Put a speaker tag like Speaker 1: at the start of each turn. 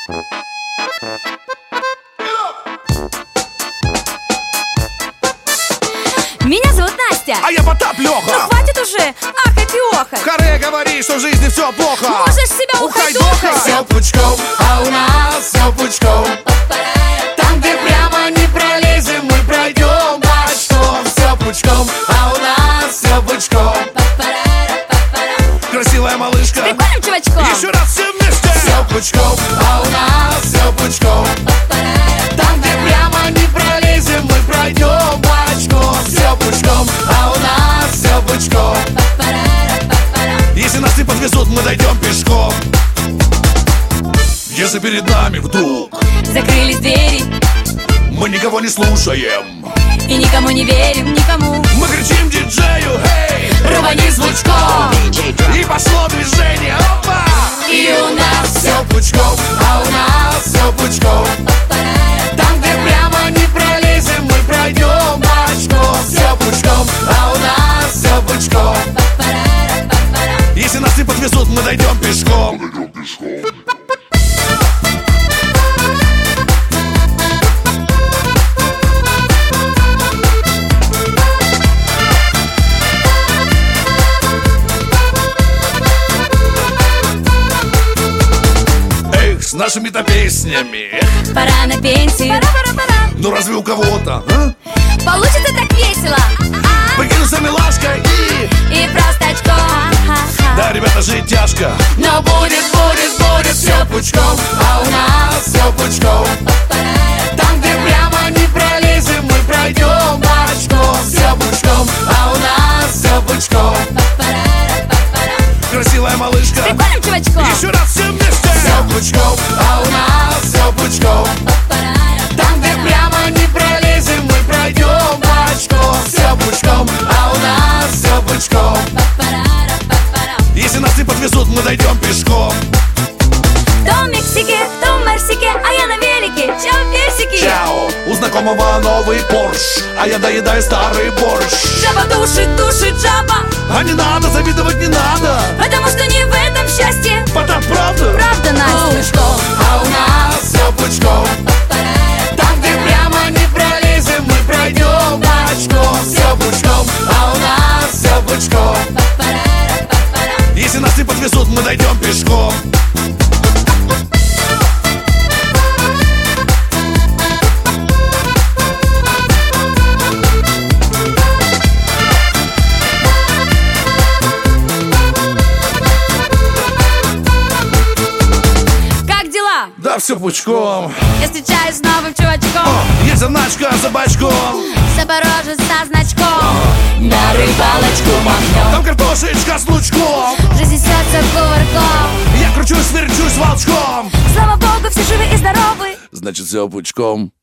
Speaker 1: Меня зовут Настя.
Speaker 2: А я Потап Лёха.
Speaker 1: Ну хватит уже ахать и охать.
Speaker 2: Харе говори, что в жизни все плохо.
Speaker 1: Можешь себя ухайдохать.
Speaker 2: Все пучком, а у нас все пучком. Там, где прямо не пролезем, мы пройдем бочком. Все пучком, а у нас все пучком. Красивая малышка.
Speaker 1: Прикольным чувачком.
Speaker 2: Еще раз все вместе. Все пучком, а у нас все пучком. Там, где прямо не пролезем, мы пройдем бочком. Все пучком, а у нас все пучком. Если нас не подвезут, мы дойдем пешком. Если перед нами вдруг
Speaker 1: закрылись двери,
Speaker 2: мы никого не слушаем
Speaker 1: и никому не верим, никому.
Speaker 2: Мы кричим диджею, эй,
Speaker 1: рвани звучком.
Speaker 2: и пошло движение, опа!
Speaker 1: И у нас
Speaker 2: Все пучком, а у нас все пучком. Там, где прямо не пролезем, мы пройдем бочком. Все пучком, а у нас все пучком. Если нас не подвезут, мы дойдем пешком. Эх, с нашими-то песнями.
Speaker 1: пора на пенсию. Пора.
Speaker 2: Ну разве у кого-то, а?
Speaker 1: Получится так весело.
Speaker 2: Покинуться милашкой
Speaker 1: И просто очко.
Speaker 2: Да, ребята, жить тяжко. Но будет все пучком, а у нас все пучком. Там, где прямо не пролезем, мы пройдем бочком. Все пучком, а у нас все пучком. Красивая малышка.
Speaker 1: Прикольным чувачком.
Speaker 2: Еще раз все вместе. Все пучком, а у нас все пучком. Там, где прямо не пролезем, мы пройдем бочком. Все пучком, а у нас все пучком. Если нас не подвезут, мы дойдем пешком.
Speaker 1: То в Мексике, то в Мерсике, а я на велике. Чао, персики.
Speaker 2: Чао, у знакомого новый Порш, а я доедаю старый борщ.
Speaker 1: Жаба душит жаба.
Speaker 2: А не надо, завидовать не надо.
Speaker 1: Потому что не в этом счастье.
Speaker 2: Потап, правда?
Speaker 1: Правда, Настя.
Speaker 2: А у нас все пучком. Там, где прямо не пролезем, мы пройдем бочком. Все пучком, а у нас все пучком. Если нас не подвезут, мы дойдем пешком.
Speaker 1: Как дела?
Speaker 2: Да все пучком.
Speaker 1: Я встречаюсь с новым чувачком.
Speaker 2: Есть заначка за бачком.
Speaker 1: Запорожец со значком. На рыбалочку махнем.
Speaker 2: Там картошечка с лучком.
Speaker 1: Жизнь несется кувырком.
Speaker 2: Я кручусь, верчусь волчком.
Speaker 1: Слава богу, все живы и здоровы.
Speaker 2: Значит, все пучком.